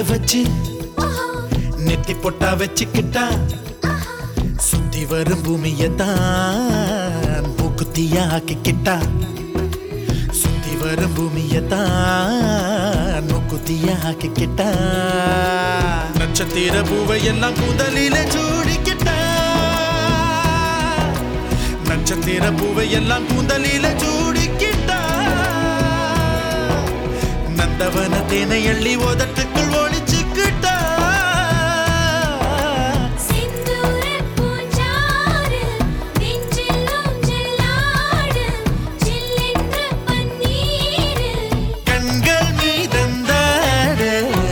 வச்சு நெத்தி பொட்டா வச்சுக்கிட்டா சுத்தி வரும் பூமியத்தான் மூக்குத்தியா ஆக்கிக்கிட்டா சுத்தி வரும் பூமியத்தான் மூக்குத்தியா ஆக்கிக்கிட்டா நட்சத்திர பூவை எல்லாம் கூந்தலில சூடிக்கிட்டா நட்சத்திர பூவை எல்லாம் கூந்தலில சூடிக்கிட்டா நந்தவன தேனை எள்ளி ஓதட்டுக்குள் ஒளிச்சுக்கிட்டா கண்கள் மீதந்தாட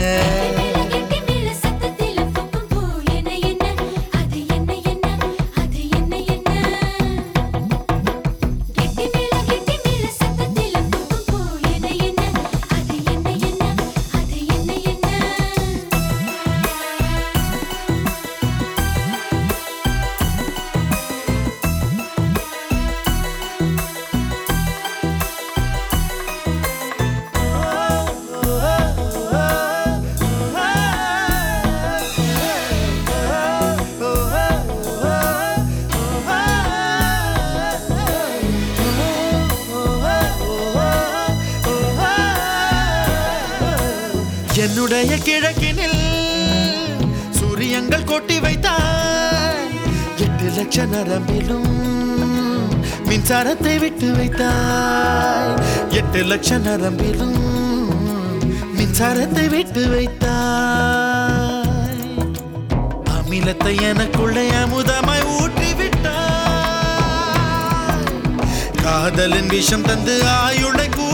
என்னுடைய கிழக்கினில் சூரியங்கள் கொட்டி வைத்தாய் 8 லட்ச நரம்பிலும் மின்சாரத்தை விட்டு வைத்தாய் 8 லட்ச நரம்பிலும் மின்சாரத்தை விட்டு வைத்தாய் அமிலத்தை எனக்குள்ளே அமுதமாய் ஊற்றி விட்டாய் காதலின் விஷம் தந்து ஆயுளை